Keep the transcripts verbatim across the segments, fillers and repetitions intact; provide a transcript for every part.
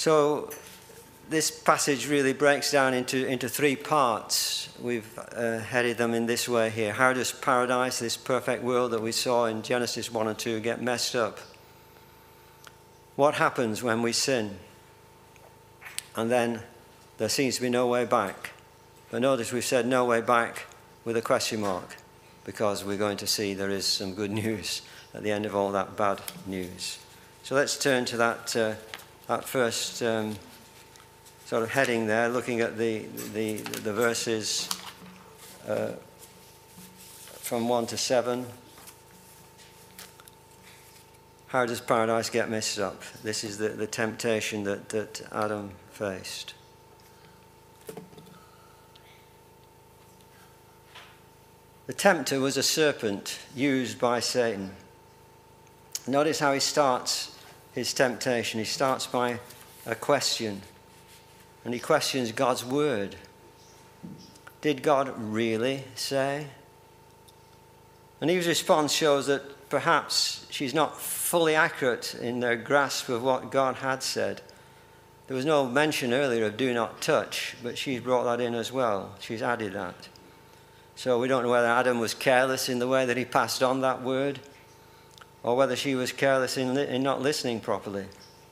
So this passage really breaks down into, into three parts. We've uh, headed them in this way here. How does paradise, this perfect world that we saw in Genesis one and two, get messed up? What happens when we sin? And then there seems to be no way back. But notice we've said no way back with a question mark, because we're going to see there is some good news at the end of all that bad news. So let's turn to that, uh, that first um, sort of heading there, looking at the, the, the verses uh, from one to seven. How does paradise get messed up? This is the, the temptation that, that Adam faced. The tempter was a serpent used by Satan. Notice how he starts his temptation. He starts by a question. And he questions God's word. Did God really say? And Eve's response shows that perhaps she's not fully accurate in their grasp of what God had said. There was no mention earlier of do not touch, but she's brought that in as well. She's added that. So we don't know whether Adam was careless in the way that he passed on that word, or whether she was careless in, li- in not listening properly.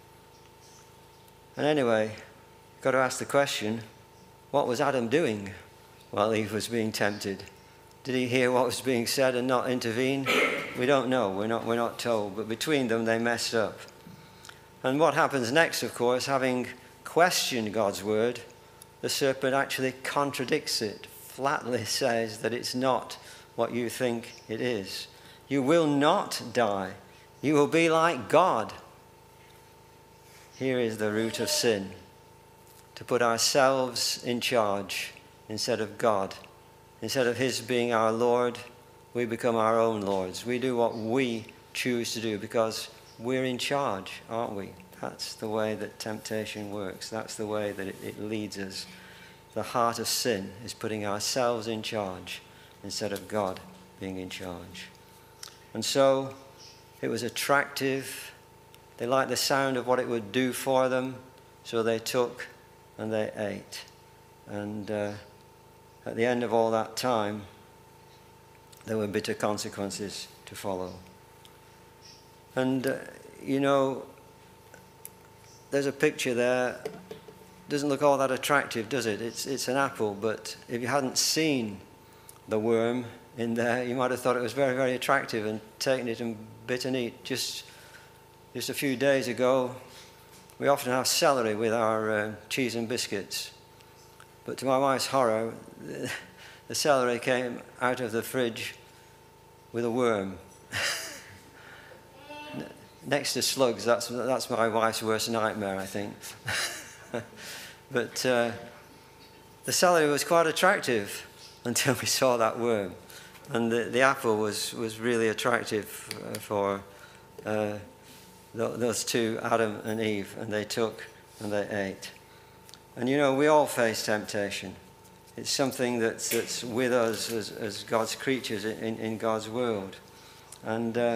And anyway, you've got to ask the question, what was Adam doing while Eve was being tempted? Did he hear what was being said and not intervene? We don't know. We're not, we're not told. But between them, they messed up. And what happens next, of course, having questioned God's word, the serpent actually contradicts it, flatly says that it's not what you think it is. You will not die. You will be like God. Here is the root of sin, to put ourselves in charge instead of God. Instead of his being our Lord, we become our own lords. We do what we choose to do because we're in charge, aren't we? That's the way that temptation works. That's the way that it, it leads us. The heart of sin is putting ourselves in charge instead of God being in charge. And so it was attractive. They liked the sound of what it would do for them, so they took and they ate. And uh, at the end of all that time, there were bitter consequences to follow. And, uh, you know, there's a picture there. Doesn't look all that attractive, does it? It's, it's an apple, but if you hadn't seen the worm in there, you might have thought it was very, very attractive and taken it and bit and eat. Just, just a few days ago, we often have celery with our uh, cheese and biscuits. But to my wife's horror, the, the celery came out of the fridge with a worm. Next to slugs, that's, that's my wife's worst nightmare, I think. But uh, the celery was quite attractive until we saw that worm. And the, the apple was, was really attractive for uh, th- those two, Adam and Eve, and they took and they ate. And you know, we all face temptation. It's something that's, that's with us as, as God's creatures in, in God's world. And uh,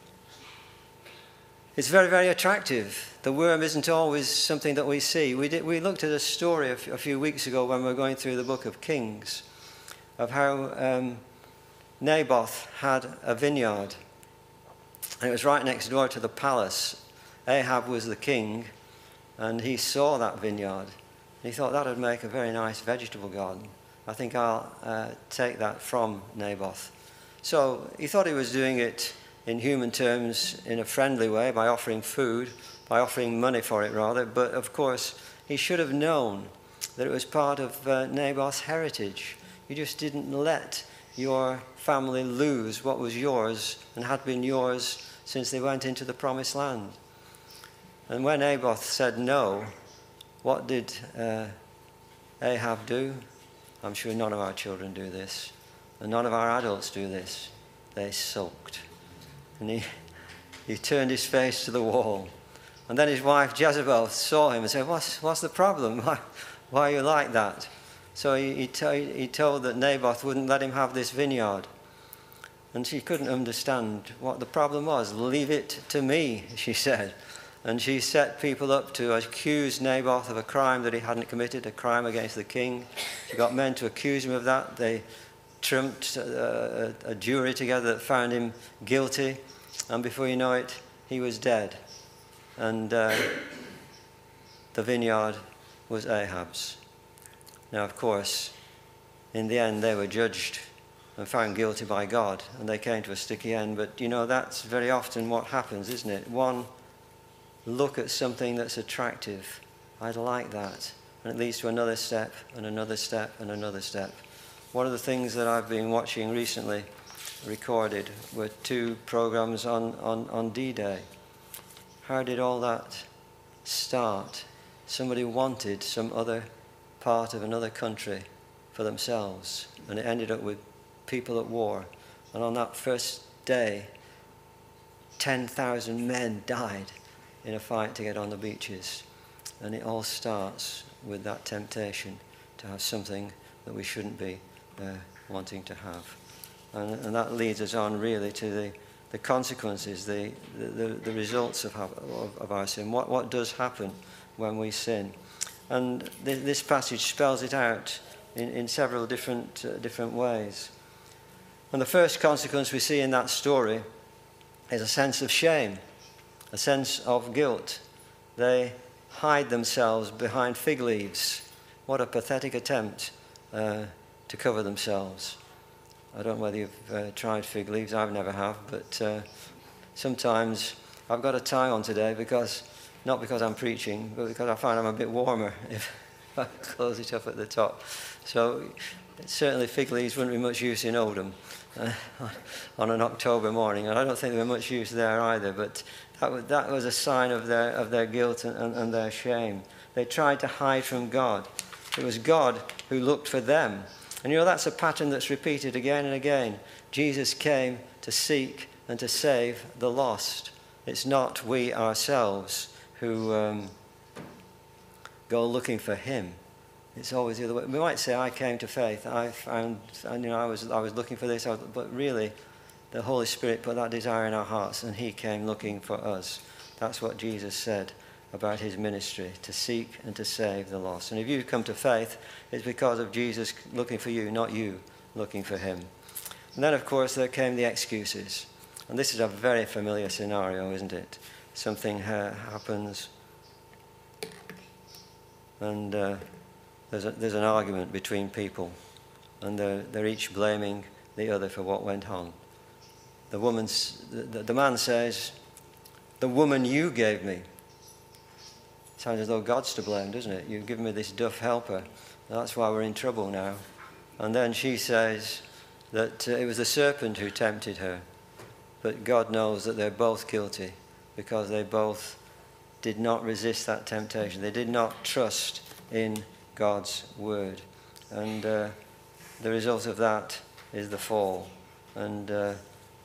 it's very, very attractive. The worm isn't always something that we see. We, did, we looked at a story a, f- a few weeks ago when we were going through the book of Kings of how um, Naboth had a vineyard. And it was right next door to the palace. Ahab was the king, and he saw that vineyard. And he thought that would make a very nice vegetable garden. I think I'll uh, take that from Naboth. So he thought he was doing it in human terms in a friendly way by offering food, by offering money for it rather. But of course, he should have known that it was part of uh, Naboth's heritage. You just didn't let your family lose what was yours and had been yours since they went into the promised land. And when Naboth said no, what did uh, Ahab do? I'm sure none of our children do this, and none of our adults do this. They sulked. And he, he turned his face to the wall. And then his wife Jezebel saw him and said, what's, what's the problem? Why, why are you like that? So he, he, t- he told that Naboth wouldn't let him have this vineyard. And she couldn't understand what the problem was. Leave it to me, she said. And she set people up to accuse Naboth of a crime that he hadn't committed, a crime against the king. She got men to accuse him of that. They trumped a, a, a jury together that found him guilty. And before you know it, he was dead. And uh, the vineyard was Ahab's. Now, of course, in the end, they were judged and found guilty by God, and they came to a sticky end. But, you know, that's very often what happens, isn't it? One look at something that's attractive. I'd like that. And it leads to another step, and another step, and another step. One of the things that I've been watching recently, recorded, were two programs on, on, on D-Day. How did all that start? Somebody wanted some other part of another country for themselves, and it ended up with people at war. And on that first day, ten thousand men died in a fight to get on the beaches. And it all starts with that temptation to have something that we shouldn't be uh, wanting to have. And, and that leads us on really to the, the consequences, the, the, the results of, of, of our sin. What, what does happen when we sin? And th this passage spells it out in, in several different, uh, different ways. And the first consequence we see in that story is a sense of shame, a sense of guilt. They hide themselves behind fig leaves. What a pathetic attempt uh, to cover themselves. I don't know whether you've uh, tried fig leaves. I've never have, but uh, sometimes I've got a tie on today because, not because I'm preaching, but because I find I'm a bit warmer if I close it up at the top. So certainly fig leaves wouldn't be much use in Oldham uh, on an October morning, and I don't think there were much use there either, but that was, that was a sign of their, of their guilt and, and, and their shame. They tried to hide from God. It was God who looked for them. And you know, that's a pattern that's repeated again and again. Jesus came to seek and to save the lost. It's not we ourselves who um, go looking for him. It's always the other way. We might say, I came to faith. I found, and, you know, I was, I was looking for this. I was, but really, the Holy Spirit put that desire in our hearts, and he came looking for us. That's what Jesus said about his ministry, to seek and to save the lost. And if you come to faith, it's because of Jesus looking for you, not you looking for him. And then, of course, there came the excuses. And this is a very familiar scenario, isn't it? Something ha happens, and uh, there's, a, there's an argument between people, and they're, they're each blaming the other for what went on. The, woman's, the, the man says, the woman you gave me. Sounds as though God's to blame, doesn't it? You've given me this duff helper. That's why we're in trouble now. And then she says that uh, it was the serpent who tempted her. But God knows that they're both guilty because they both did not resist that temptation. They did not trust in God's word. And uh, the result of that is the fall. And uh,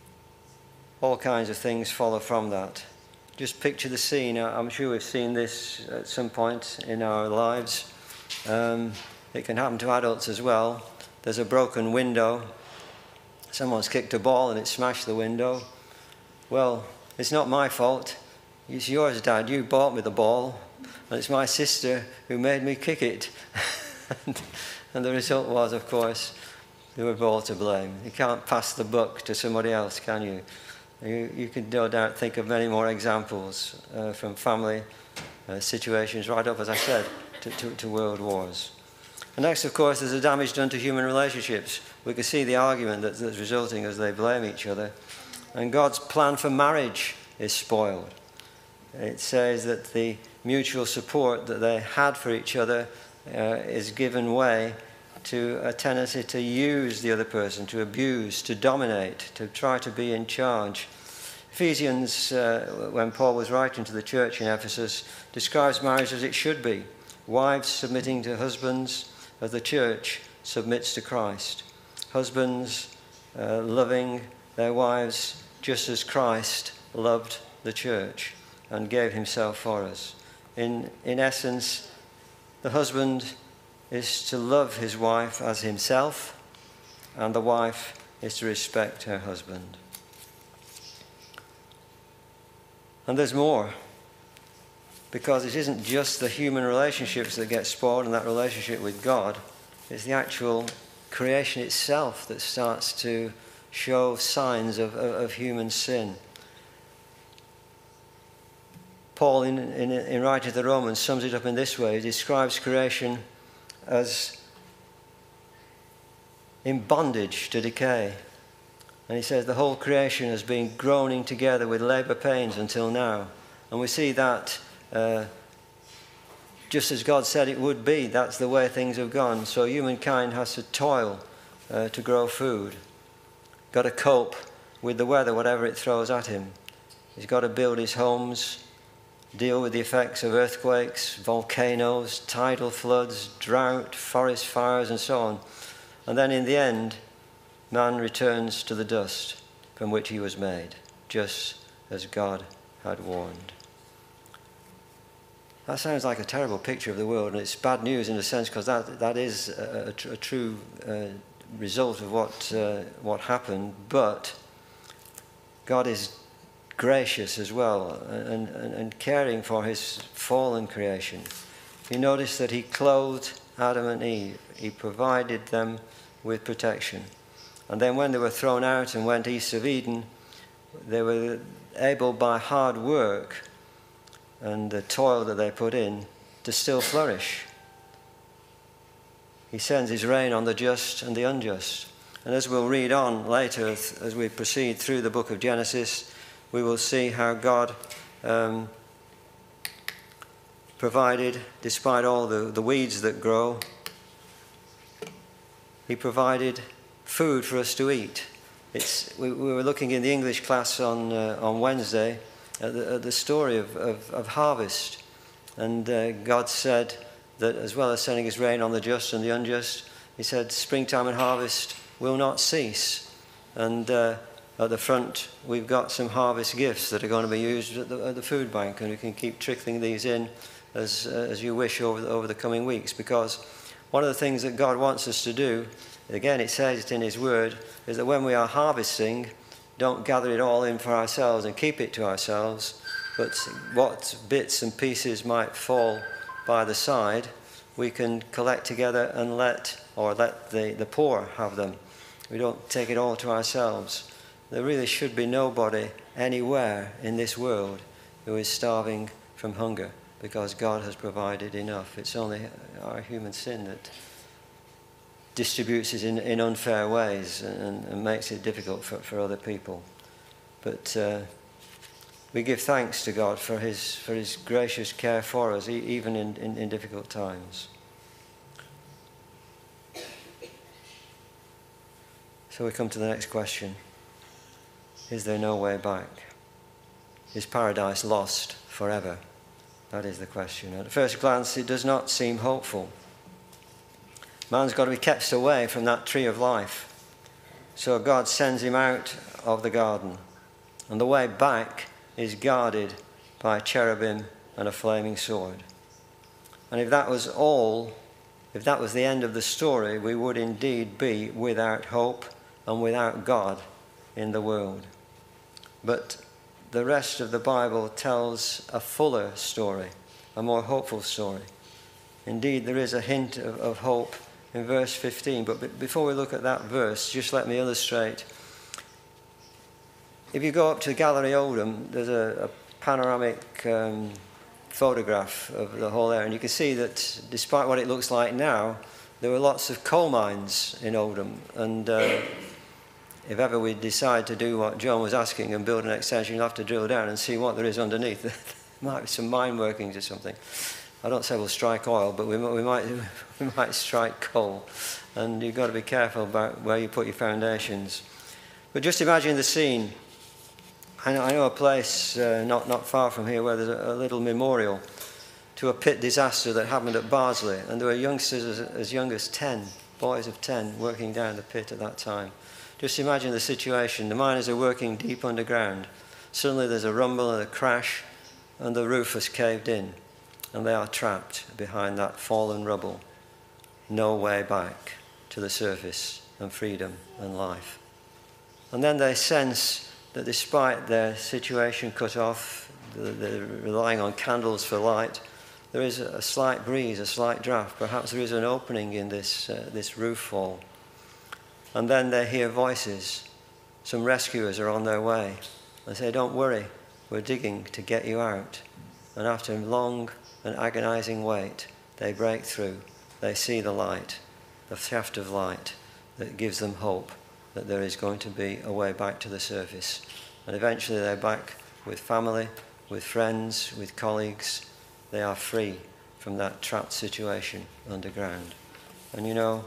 all kinds of things follow from that. Just picture the scene. I'm sure we've seen this at some point in our lives. Um, it can happen to adults as well. There's a broken window. Someone's kicked a ball and it smashed the window. Well, it's not my fault. It's yours, Dad. You bought me the ball. And it's my sister who made me kick it. and, and the result was, of course, they were both to blame. You can't pass the buck to somebody else, can you? You, you can no doubt think of many more examples uh, from family uh, situations right up, as I said, to, to, to world wars. And next, of course, there's the damage done to human relationships. We can see the argument that, that's resulting as they blame each other. And God's plan for marriage is spoiled. It says that the mutual support that they had for each other uh, is given way to a tendency to use the other person, to abuse, to dominate, to try to be in charge. Ephesians, uh, when Paul was writing to the church in Ephesus, describes marriage as it should be. Wives submitting to husbands as the church submits to Christ. Husbands uh, loving their wives just as Christ loved the church and gave himself for us. In, in essence, the husband is to love his wife as himself, and the wife is to respect her husband. And there's more. because it isn't just the human relationships that get spoiled and that relationship with God. It's the actual creation itself that starts to show signs of, of, of human sin. Paul, in, in, in writing to the Romans, sums it up in this way. He describes creation as in bondage to decay. And he says the whole creation has been groaning together with labour pains until now. And we see that uh, just as God said it would be, that's the way things have gone. So humankind has to toil uh, to grow food. Got to cope with the weather, whatever it throws at him. He's got to build his homes, deal with the effects of earthquakes, volcanoes, tidal floods, drought, forest fires, and so on. And then in the end, man returns to the dust from which he was made, just as God had warned. That sounds like a terrible picture of the world, and it's bad news in a sense, because that, that is a, a, a true uh, result of what, uh, what happened. But God is gracious as well, and, and, and caring for his fallen creation. You notice that he clothed Adam and Eve. He provided them with protection. And then when they were thrown out and went east of Eden, they were able by hard work and the toil that they put in to still flourish. He sends his rain on the just and the unjust. And as we'll read on later, as we proceed through the book of Genesis, we will see how God um, provided, despite all the, the weeds that grow, he provided food for us to eat. It's, we, we were looking in the English class on, uh, on Wednesday at the, at the story of, of, of harvest. And uh, God said that as well as sending his rain on the just and the unjust, he said springtime and harvest will not cease. And uh, at the front, we've got some harvest gifts that are going to be used at the, at the food bank, and we can keep trickling these in as, uh, as you wish over the, over the coming weeks, because one of the things that God wants us to do, again it says it in his word, is that when we are harvesting, don't gather it all in for ourselves and keep it to ourselves, but what bits and pieces might fall by the side, we can collect together and let, or let the, the poor have them. We don't take it all to ourselves. There really should be nobody anywhere in this world who is starving from hunger, because God has provided enough. It's only our human sin that distributes it in, in unfair ways and, and makes it difficult for, for other people. But uh, we give thanks to God for his, for his gracious care for us, e- even in, in, in difficult times. So we come to the next question. Is there no way back? Is paradise lost forever? That is the question. At first glance, it does not seem hopeful. Man's got to be kept away from that tree of life. So God sends him out of the garden. And the way back is guarded by a cherubim and a flaming sword. And if that was all, if that was the end of the story, we would indeed be without hope and without God in the world. But the rest of the Bible tells a fuller story, a more hopeful story. Indeed, there is a hint of, of hope in verse fifteen. But b- before we look at that verse, just let me illustrate. If you go up to Gallery Oldham, there's a, a panoramic um, photograph of the whole area, and you can see that despite what it looks like now, there were lots of coal mines in Oldham. And uh, if ever we decide to do what John was asking and build an extension, you'll have to drill down and see what there is underneath. There might be some mine workings or something. I don't say we'll strike oil, but we, we might we might strike coal. And you've got to be careful about where you put your foundations. But just imagine the scene. I know, I know a place uh, not, not far from here where there's a, a little memorial to a pit disaster that happened at Barnsley. And there were youngsters as, as young as ten, boys of ten, working down the pit at that time. Just imagine the situation. The miners are working deep underground. Suddenly there's a rumble and a crash, and the roof has caved in, and they are trapped behind that fallen rubble. No way back to the surface and freedom and life. And then they sense that despite their situation cut off, they're relying on candles for light. There is a slight breeze, a slight draft. Perhaps there is an opening in this, uh, this roof fall. And then they hear voices. Some rescuers are on their way. They say, don't worry, we're digging to get you out. And after a long and agonizing wait, they break through. They see the light, the shaft of light that gives them hope that there is going to be a way back to the surface. And eventually they're back with family, with friends, with colleagues. They are free from that trapped situation underground. And you know,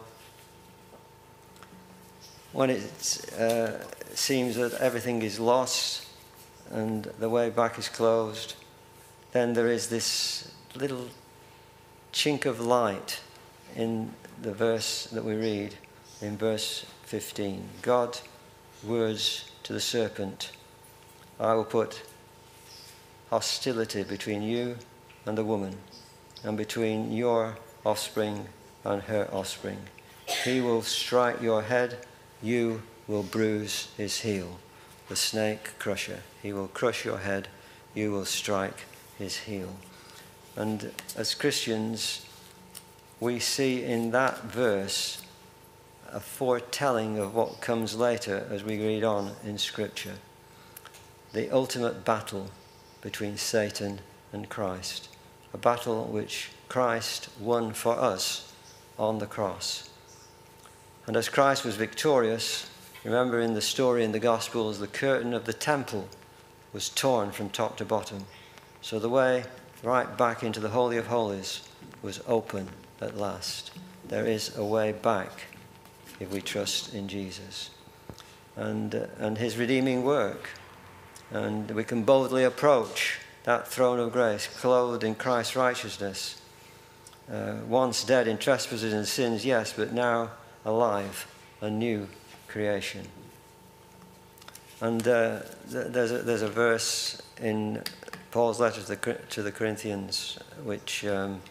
when it uh, seems that everything is lost and the way back is closed, then there is this little chink of light in the verse that we read in verse fifteen. God, words to the serpent, I will put hostility between you and the woman, and between your offspring and her offspring. He will strike your head, you will bruise his heel. The snake crusher, he will crush your head, you will strike his heel. And as Christians, we see in that verse a foretelling of what comes later as we read on in Scripture. The ultimate battle between Satan and Christ. A battle which Christ won for us on the cross. And as Christ was victorious, remember in the story in the Gospels, the curtain of the temple was torn from top to bottom. So the way right back into the Holy of Holies was open at last. There is a way back if we trust in Jesus and, uh, and his redeeming work. And we can boldly approach that throne of grace, clothed in Christ's righteousness. Uh, once dead in trespasses and sins, yes, but now alive, a new creation. And uh, th- there's, a, there's a verse in Paul's letter to the, to the Corinthians, which um,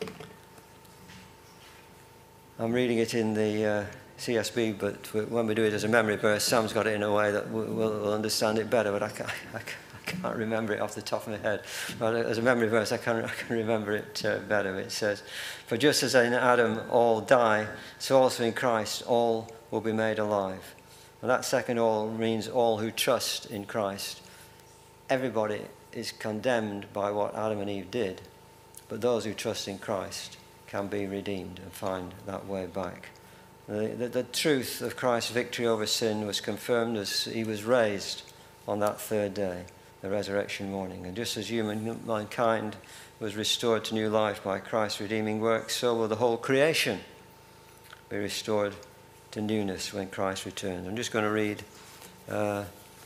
I'm reading it in the uh, C S B, but when we do it as a memory verse, Sam's got it in a way that we'll, we'll understand it better, but I can't, I can't remember it off the top of my head. But as a memory verse, I can, I can remember it uh, better. It says, for just as in Adam all die, so also in Christ all will be made alive. And that second all means all who trust in Christ. Everybody is condemned by what Adam and Eve did, but those who trust in Christ can be redeemed and find that way back. The, the, the truth of Christ's victory over sin was confirmed as he was raised on that third day, the resurrection morning. And just as human mankind was restored to new life by Christ's redeeming work, so will the whole creation be restored to newness when Christ returns. I'm just going to read. Uh,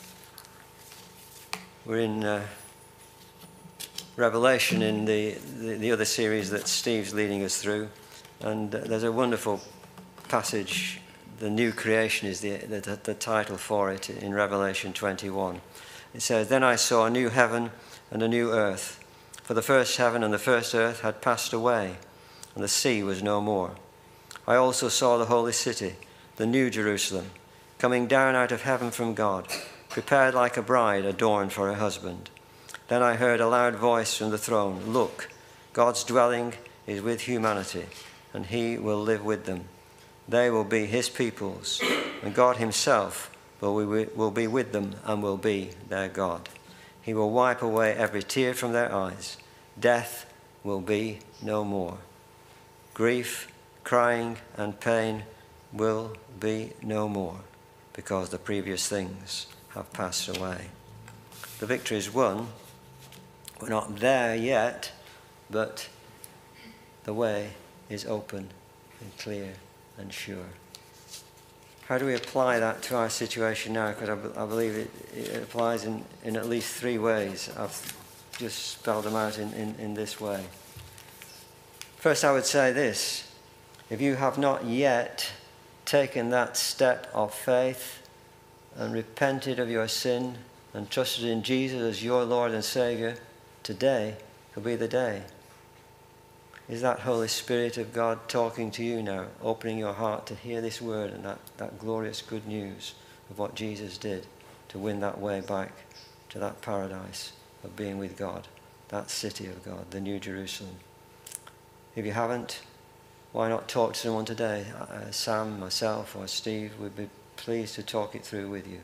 we're in uh, Revelation in the, the, the other series that Steve's leading us through. And uh, there's a wonderful passage. The new creation is the, the, the title for it in Revelation twenty-one. It says, then I saw a new heaven and a new earth. For the first heaven and the first earth had passed away, and the sea was no more. I also saw the holy city, the new Jerusalem, coming down out of heaven from God, prepared like a bride adorned for her husband. Then I heard a loud voice from the throne, look, God's dwelling is with humanity, and he will live with them. They will be his peoples, and God himself will be, will be with them and will be their God. He will wipe away every tear from their eyes. Death will be no more. Grief, crying, and pain will be no more, because the previous things have passed away. The victory is won. We're not there yet, but the way is open and clear and sure. How do we apply that to our situation now? Because I, b- I believe it, it applies in, in at least three ways. I've just spelled them out in, in, in this way. First, I would say this. If you have not yet taken that step of faith and repented of your sin and trusted in Jesus as your Lord and Savior, today could be the day. Is that Holy Spirit of God talking to you now, opening your heart to hear this word and that, that glorious good news of what Jesus did to win that way back to that paradise of being with God, that city of God, the New Jerusalem. If you haven't, why not talk to someone today? Uh, Sam, myself, or Steve would be pleased to talk it through with you.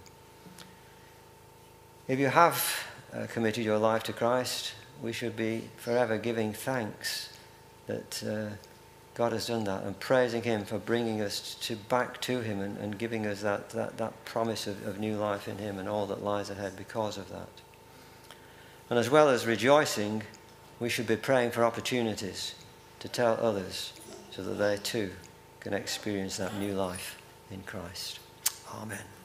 If you have uh, committed your life to Christ, we should be forever giving thanks that uh, God has done that, and praising him for bringing us to back to him, and, and giving us that, that, that promise of, of new life in him and all that lies ahead because of that. And as well as rejoicing, we should be praying for opportunities to tell others so that they too can experience that new life in Christ. Amen.